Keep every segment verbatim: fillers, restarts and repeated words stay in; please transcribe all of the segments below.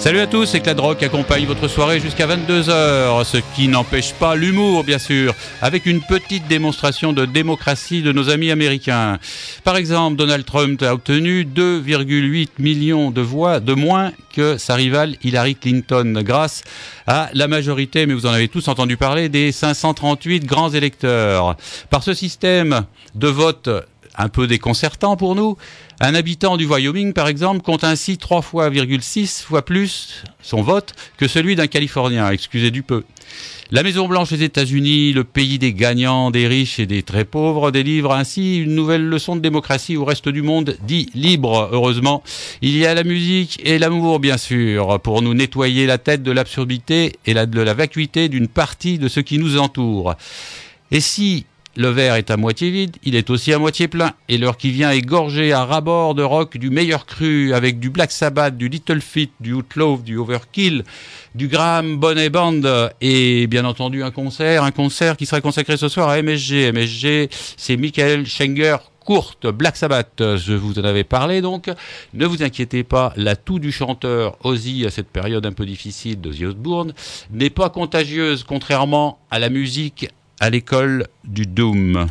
Salut à tous, c'est Clad Rock accompagne votre soirée jusqu'à vingt-deux heures, ce qui n'empêche pas l'humour bien sûr, avec une petite démonstration de démocratie de nos amis américains. Par exemple, Donald Trump a obtenu deux virgule huit millions de voix de moins que sa rivale Hillary Clinton, grâce à la majorité, mais vous en avez tous entendu parler, des cinq cent trente-huit grands électeurs. Par ce système de vote un peu déconcertant pour nous, un habitant du Wyoming, par exemple, compte ainsi trois virgule six fois plus son vote que celui d'un Californien, excusez du peu. La Maison-Blanche des États-Unis, le pays des gagnants, des riches et des très pauvres, délivre ainsi une nouvelle leçon de démocratie au reste du monde dit libre, heureusement. Il y a la musique et l'amour, bien sûr, pour nous nettoyer la tête de l'absurdité et la, de la vacuité d'une partie de ce qui nous entoure. Et si le verre est à moitié vide, il est aussi à moitié plein. Et l'heure qui vient est gorgée à ras-bord de rock du meilleur cru, avec du Black Sabbath, du Little Feat, du Outlaw, du Overkill, du Graham Bonnet Band et bien entendu un concert, un concert qui sera consacré ce soir à M S G. M S G, c'est Michael Schenker. Courte, Black Sabbath, je vous en avais parlé donc. Ne vous inquiétez pas, l'atout du chanteur Ozzy à cette période un peu difficile d'Ozzy Osbourne n'est pas contagieuse, contrairement à la musique à l'école du Doom.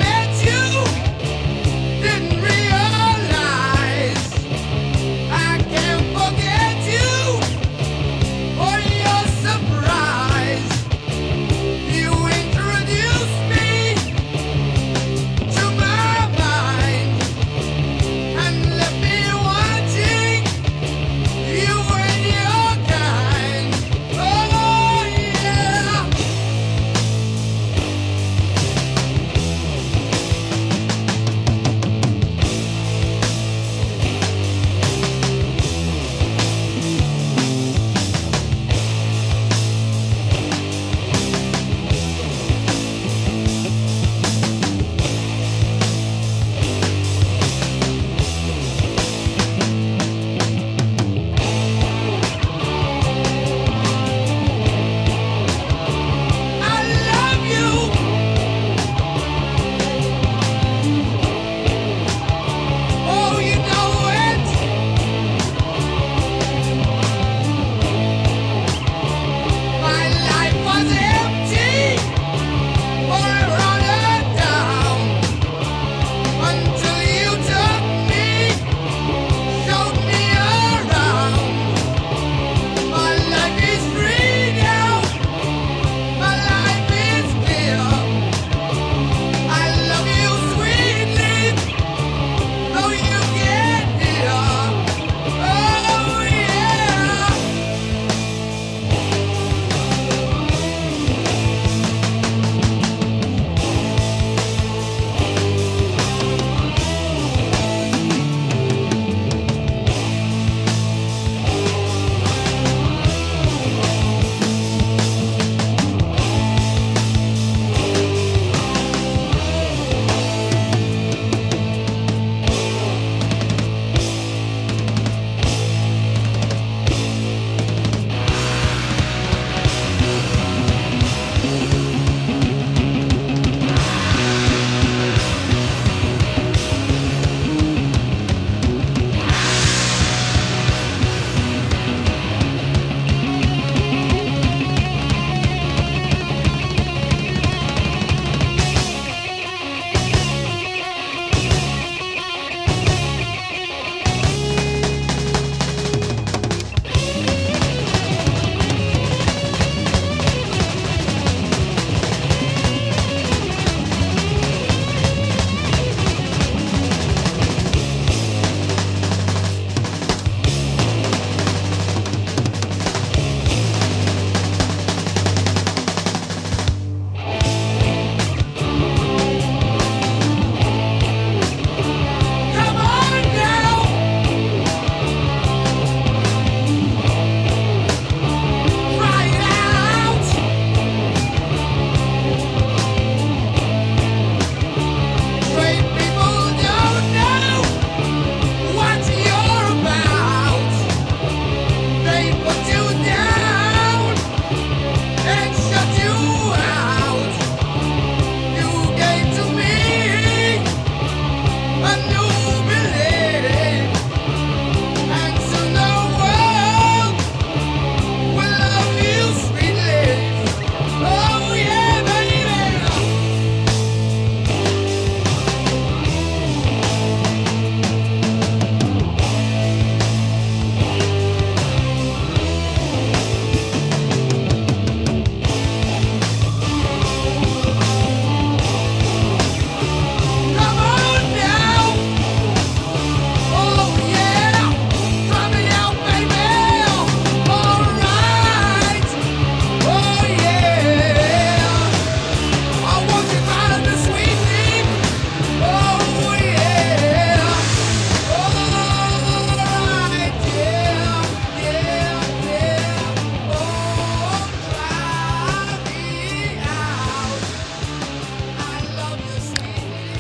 I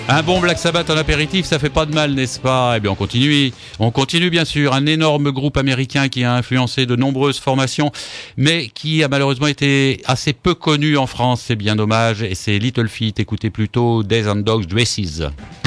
Un bon Black Sabbath en apéritif, ça fait pas de mal, n'est-ce pas? Eh bien, on continue. On continue, bien sûr. Un énorme groupe américain qui a influencé de nombreuses formations, mais qui a malheureusement été assez peu connu en France. C'est bien dommage. Et c'est Little Feat. Écoutez plutôt Days and Dogs Dresses.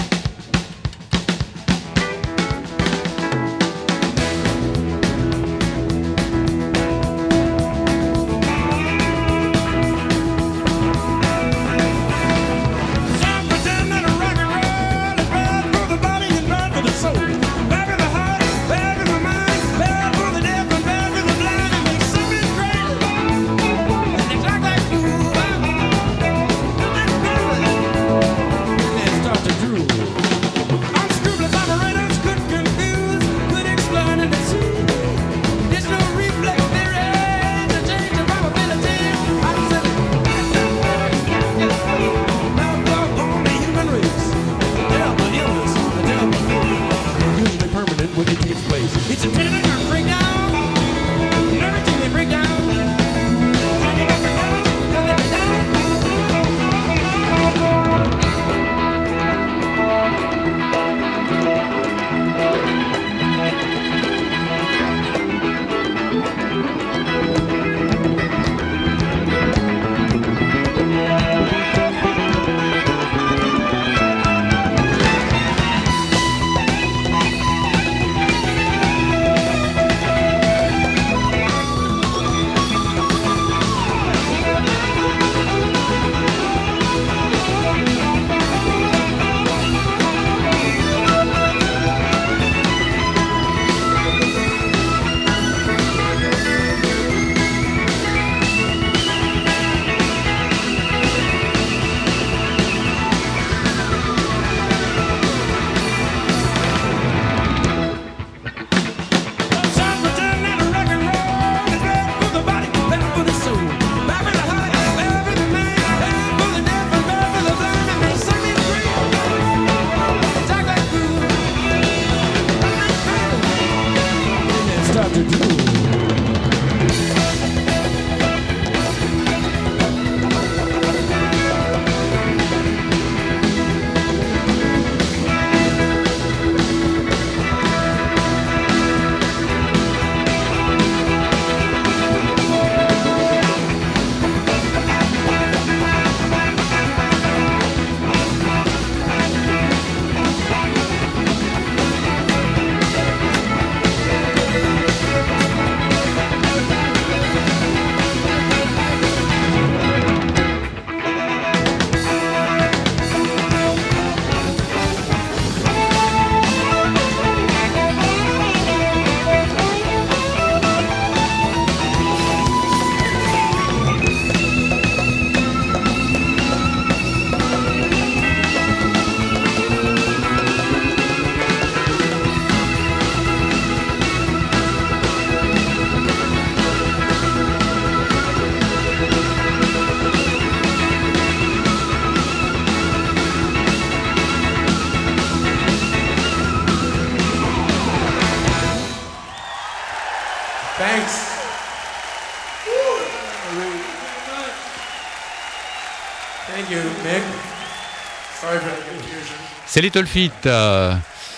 C'est Little Feat. Euh,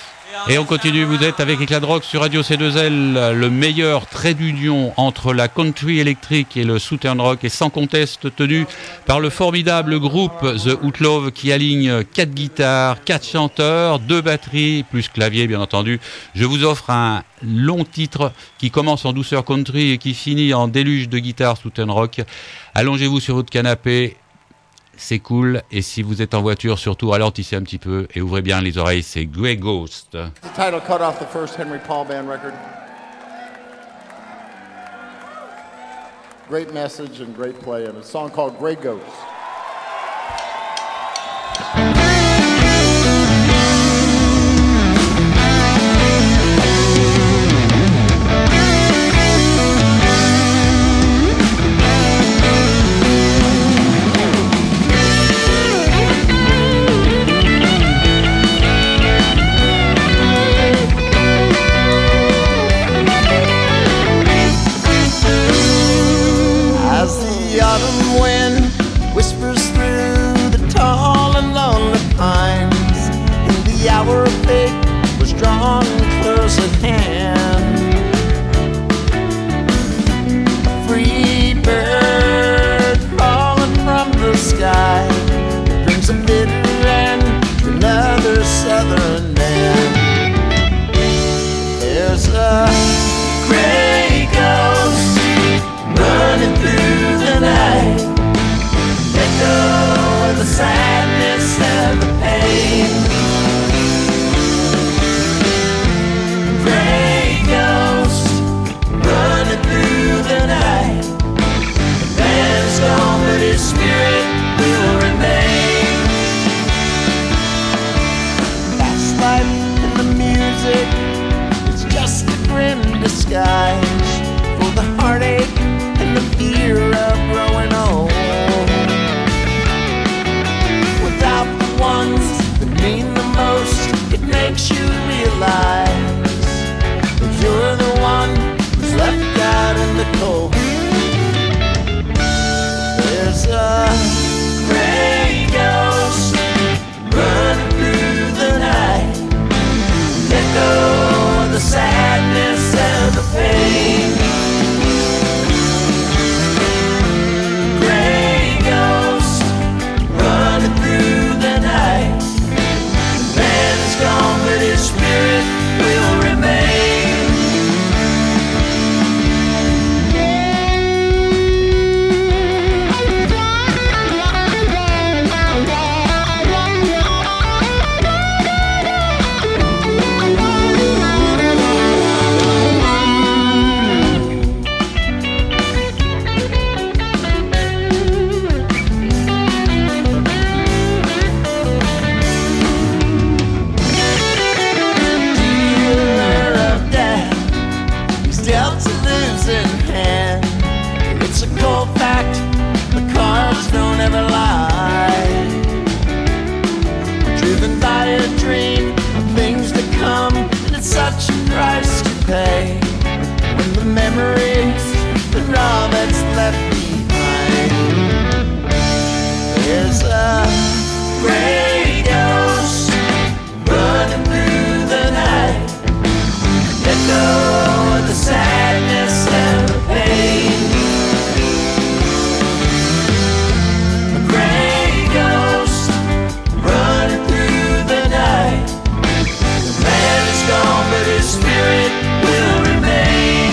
et on continue, vous êtes avec Éclat de Rock sur Radio C deux L. Le meilleur trait d'union entre la country électrique et le southern rock est sans conteste tenu par le formidable groupe The Outlaw qui aligne quatre guitares, quatre chanteurs, deux batteries, plus clavier bien entendu. Je vous offre un long titre qui commence en douceur country et qui finit en déluge de guitare southern rock. Allongez-vous sur votre canapé. C'est cool, et si vous êtes en voiture, surtout ralentissez un petit peu et ouvrez bien les oreilles, c'est Grey Ghost. The title cut off the first Henry Paul Band record. Great message and great play, and a song called Grey Ghost. a gray ghost running through the night. Let go of the sadness and the pain. A gray ghost running through the night. The man is gone, but his spirit will remain.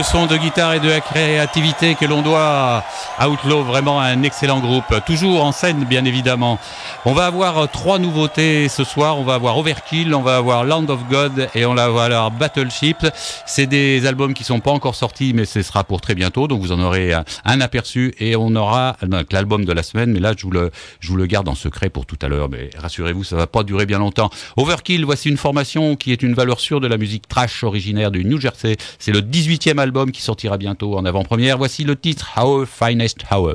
ce son de guitare et de créativité que l'on doit à Outlaw, vraiment un excellent groupe, toujours en scène bien évidemment. On va avoir trois nouveautés ce soir, on va avoir Overkill, on va avoir Land of God et on va avoir Battleship. C'est des albums qui sont pas encore sortis mais ce sera pour très bientôt, donc vous en aurez un, un aperçu et on aura donc, l'album de la semaine, mais là je vous le, je vous le garde en secret pour tout à l'heure, mais rassurez-vous ça va pas durer bien longtemps. Overkill, voici une formation qui est une valeur sûre de la musique trash originaire du New Jersey. C'est le dix-huitième album qui sortira bientôt en avant-première. Voici le titre Our Finest Hour.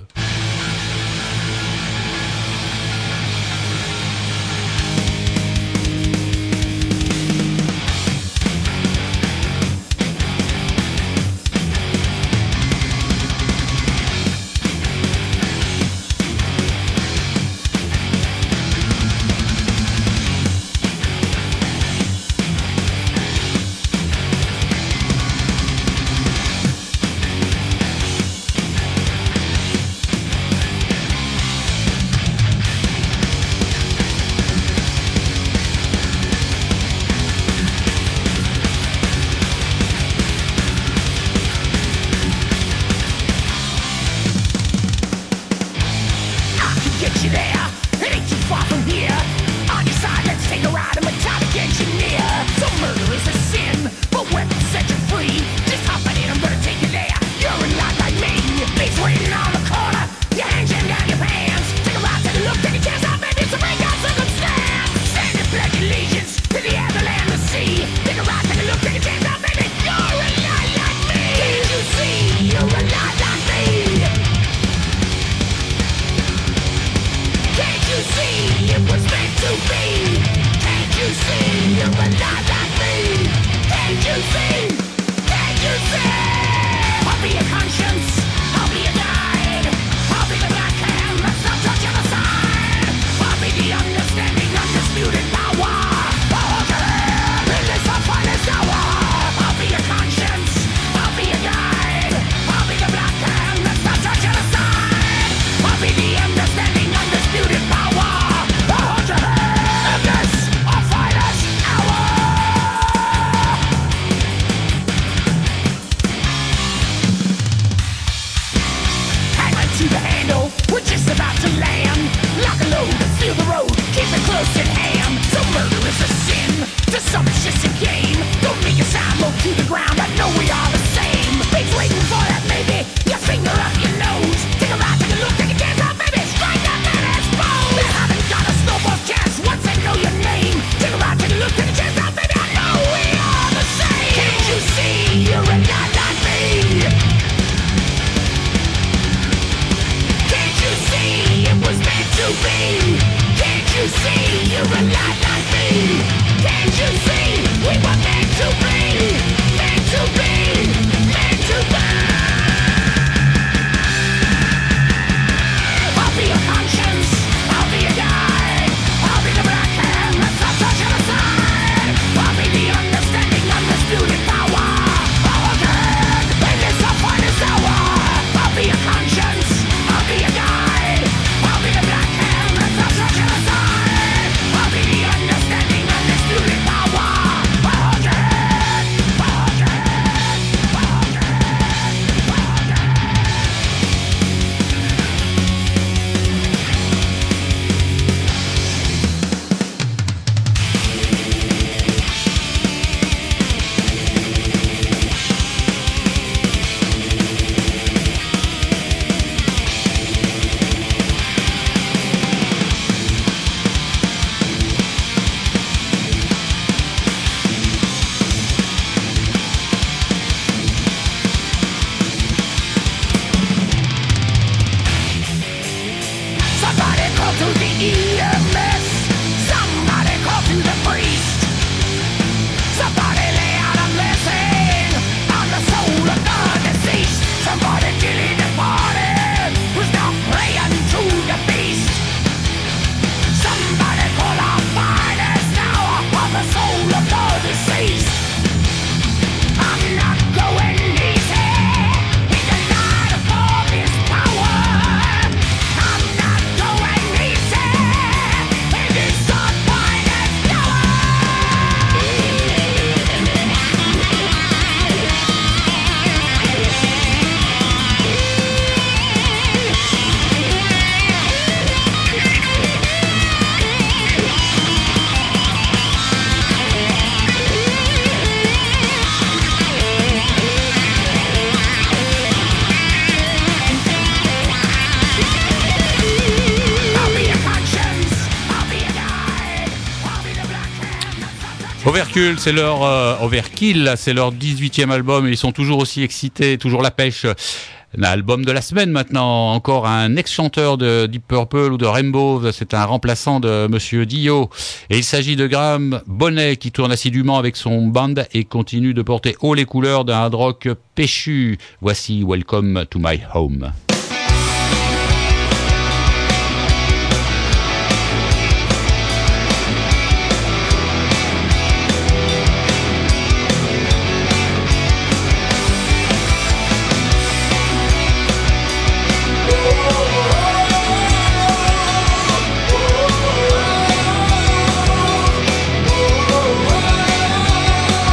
Overkill, c'est leur euh, Overkill, c'est leur dix-huitième album et ils sont toujours aussi excités, toujours la pêche. L'album de la semaine maintenant, encore un ex-chanteur de Deep Purple ou de Rainbow, c'est un remplaçant de Monsieur Dio. Et il s'agit de Graham Bonnet qui tourne assidûment avec son band et continue de porter haut les couleurs d'un hard rock péchu. Voici Welcome to My Home.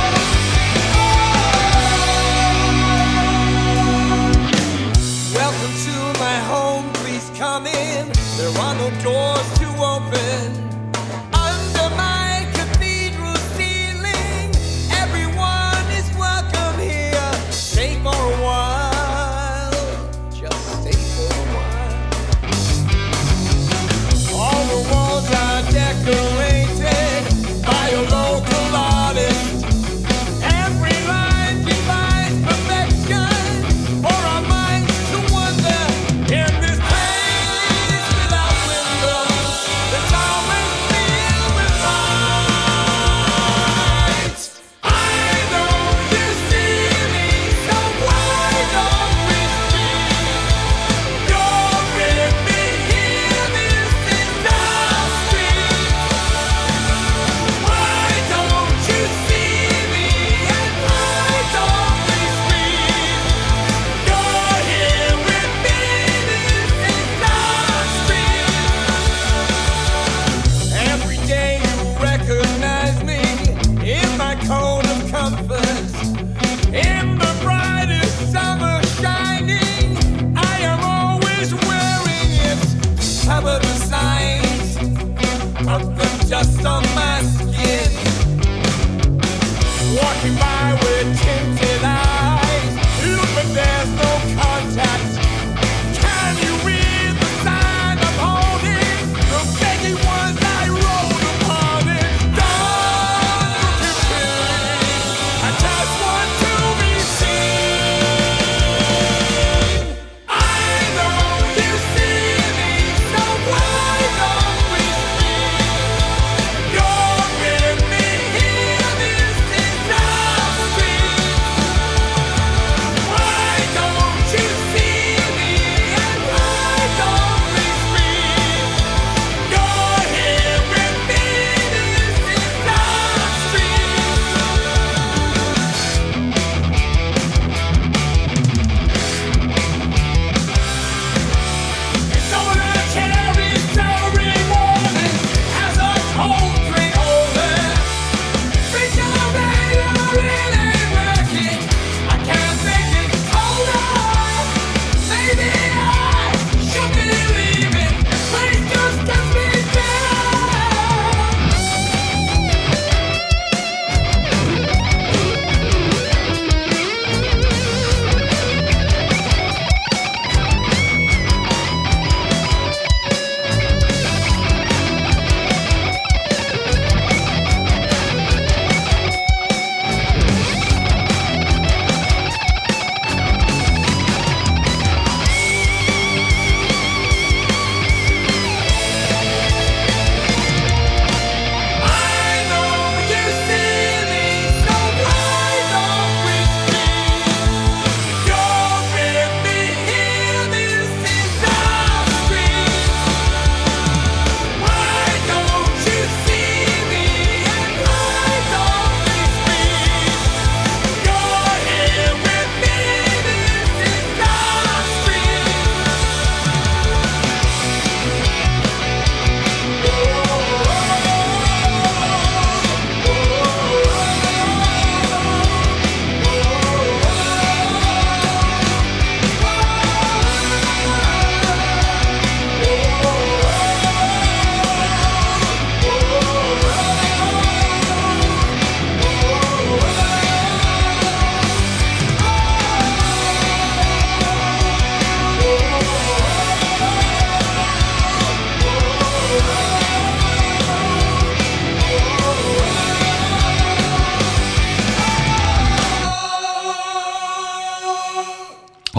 Welcome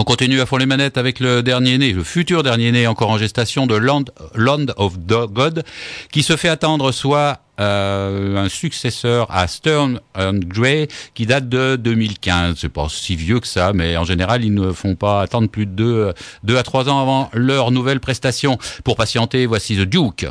continue à fond les manettes avec le dernier né, le futur dernier né encore en gestation de Land, Land of God, qui se fait attendre, soit euh, un successeur à Stern and Grey, qui date de deux mille quinze. C'est pas si vieux que ça, mais en général, ils ne font pas attendre plus de deux, deux à trois ans avant leur nouvelle prestation. Pour patienter, voici The Duke.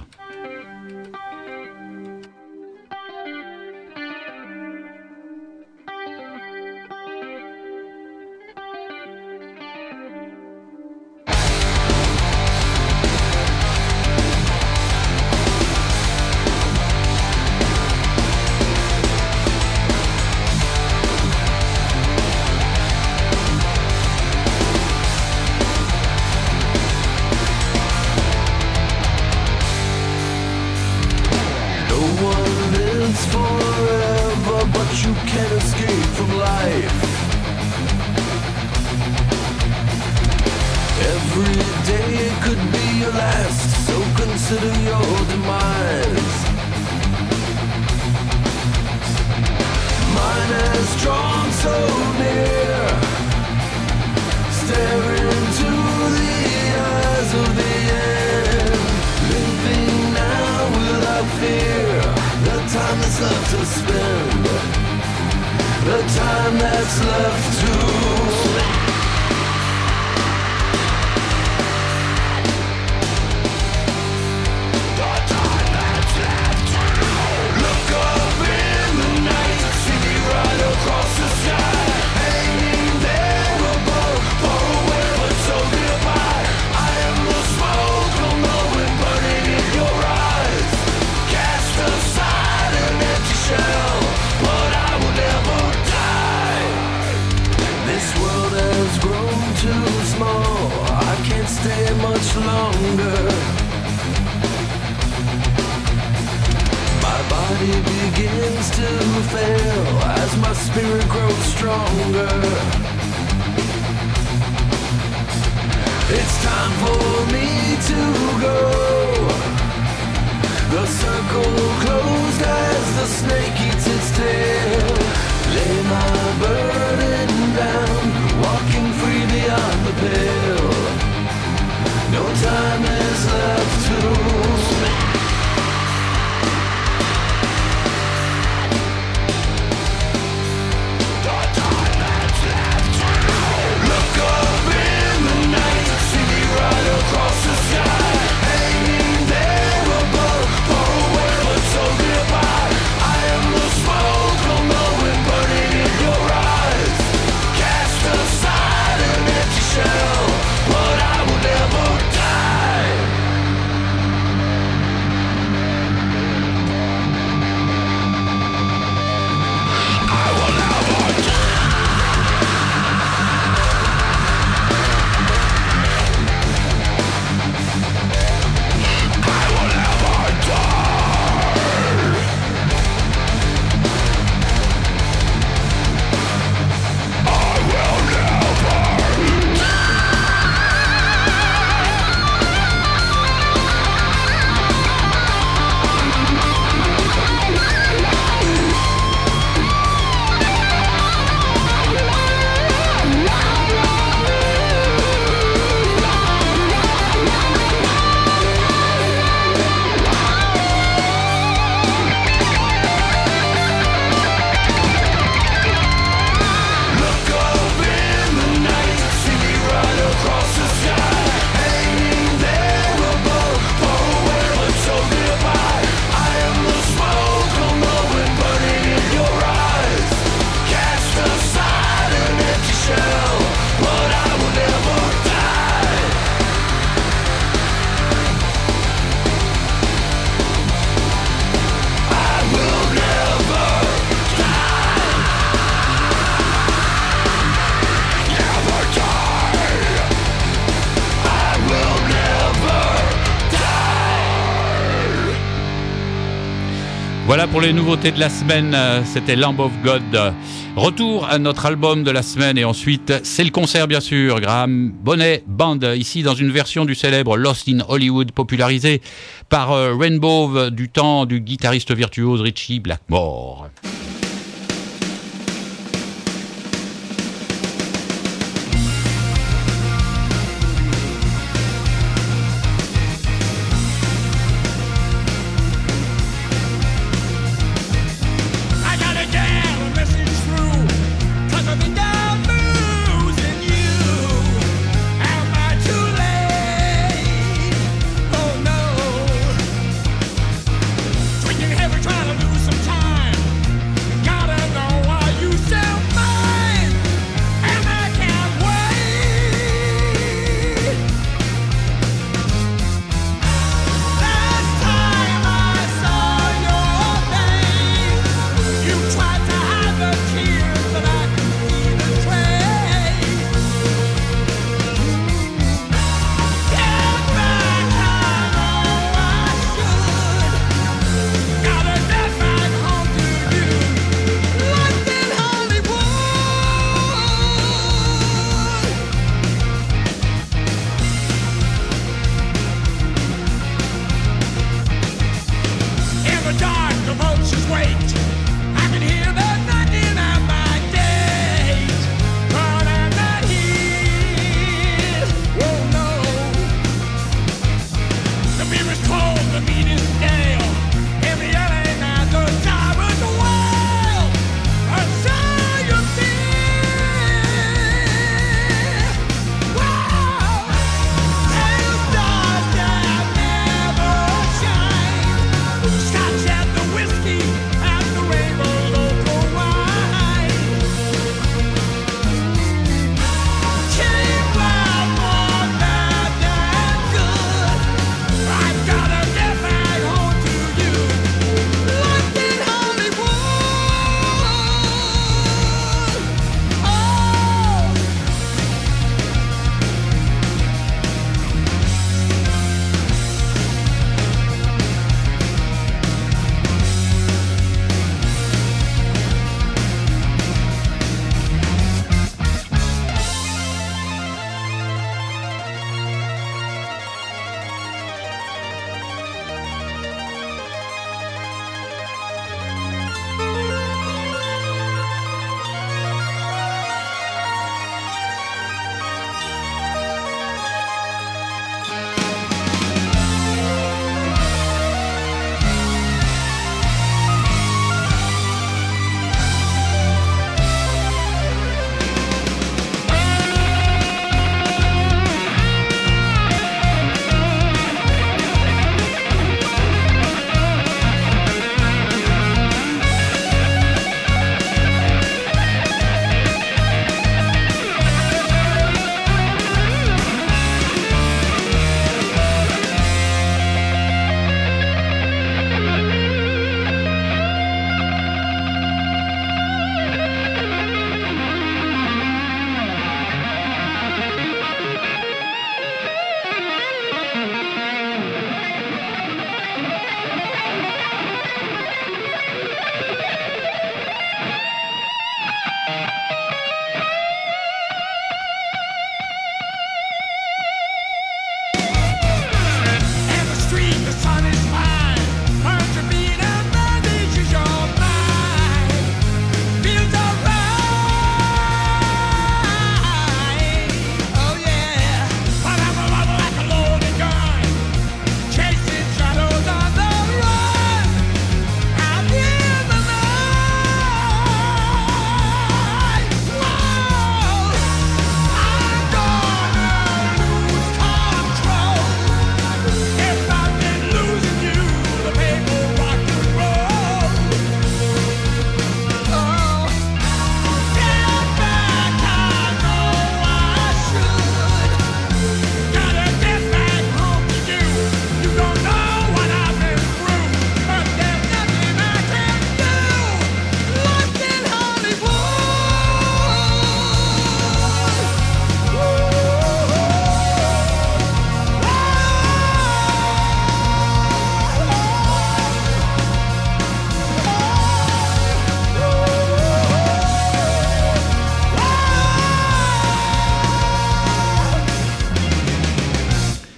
Voilà pour les nouveautés de la semaine, c'était Lamb of God. Retour à notre album de la semaine et ensuite c'est le concert bien sûr. Graham Bonnet Band, ici dans une version du célèbre Lost in Hollywood popularisé par Rainbow du temps du guitariste virtuose Ritchie Blackmore.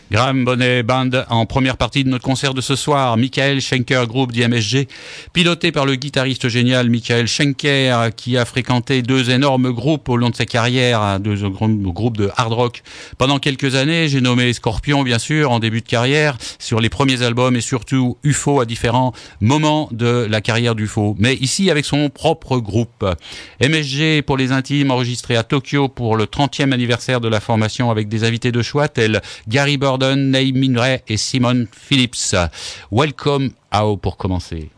Graham Bonnet Band en première partie de notre concert de ce soir. Michael Schenker Group d'I M S G, piloté par le guitariste génial Michael Schenker, qui a fréquenté deux énormes groupes au long de sa carrière, deux groupes de hard rock pendant quelques années. J'ai nommé Scorpion, bien sûr, en début de carrière, sur les premiers albums, et surtout U F O à différents moments de la carrière d'U F O. Mais ici, avec son propre groupe. M S G pour les intimes, enregistré à Tokyo pour le trentième anniversaire de la formation, avec des invités de choix tels Gary Burton, Nate Minray et Simon Phillips. Welcome How pour commencer.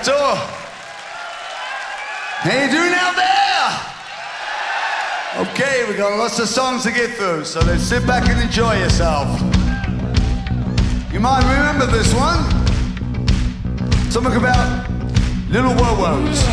outdoor. How you doing out there? Okay, we've got lots of songs to get through, so let's sit back and enjoy yourself. You might remember this one. Something about little wo-wos.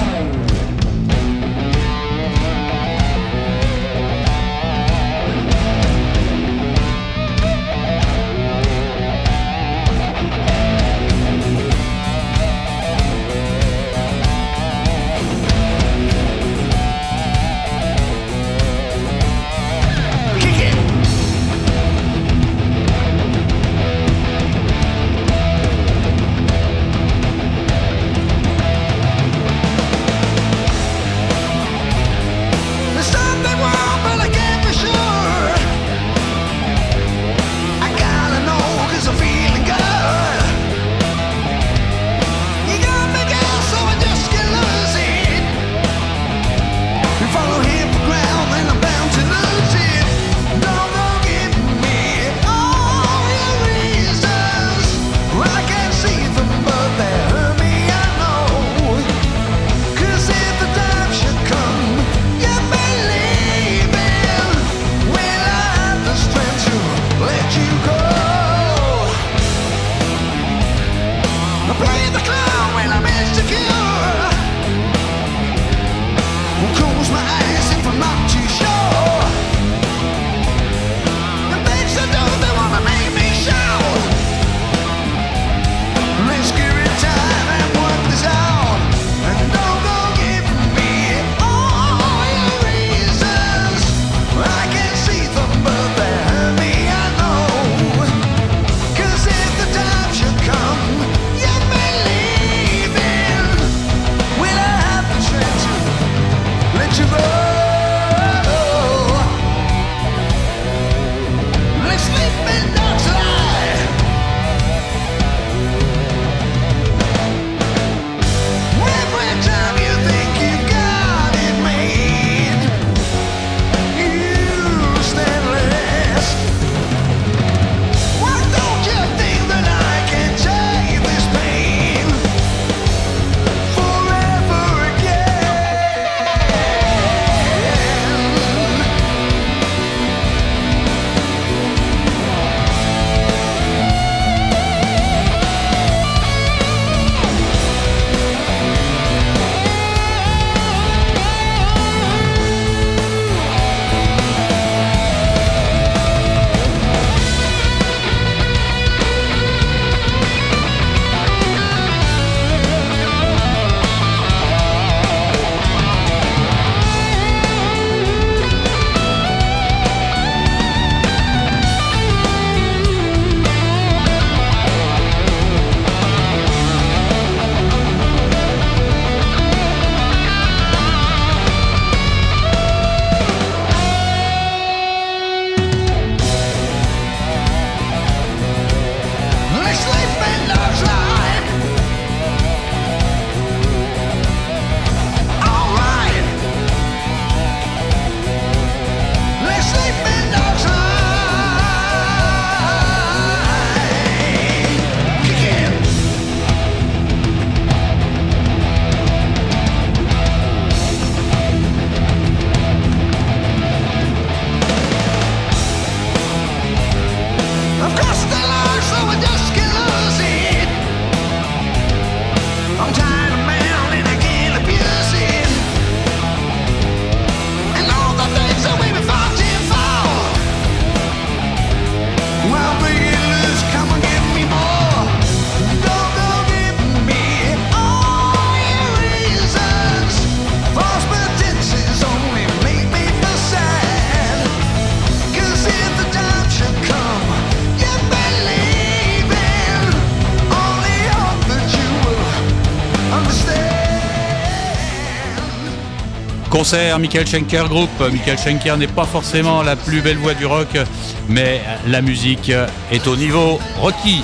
Concert Michael Schenker Group. Michael Schenker n'est pas forcément la plus belle voix du rock, mais la musique est au niveau Rocky.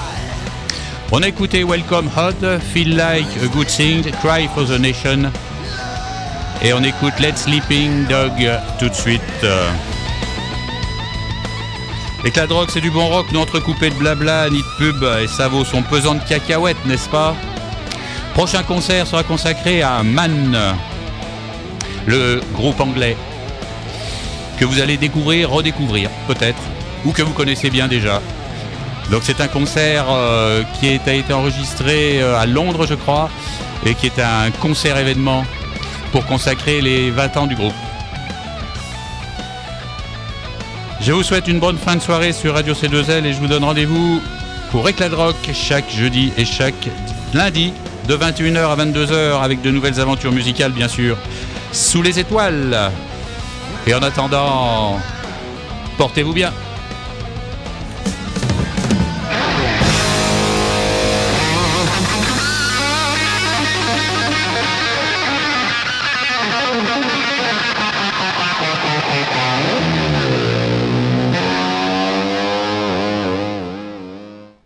On a écouté Welcome Hot, Feel Like a Good Thing, Cry for the Nation, et on écoute Let Sleeping Dog tout de suite. Et que la drogue c'est du bon rock, non entrecoupé de blabla, ni de pub, et ça vaut son pesant de cacahuètes, n'est-ce pas? Prochain concert sera consacré à Man, le groupe anglais que vous allez découvrir, redécouvrir peut-être, ou que vous connaissez bien déjà. Donc c'est un concert euh, qui a été enregistré euh, à Londres, je crois, et qui est un concert événement pour consacrer les vingt ans du groupe. Je vous souhaite une bonne fin de soirée sur Radio C deux L et je vous donne rendez-vous pour Éclat de Rock chaque jeudi et chaque lundi de vingt et une heures à vingt-deux heures avec de nouvelles aventures musicales bien sûr, sous les étoiles. Et en attendant, portez-vous bien.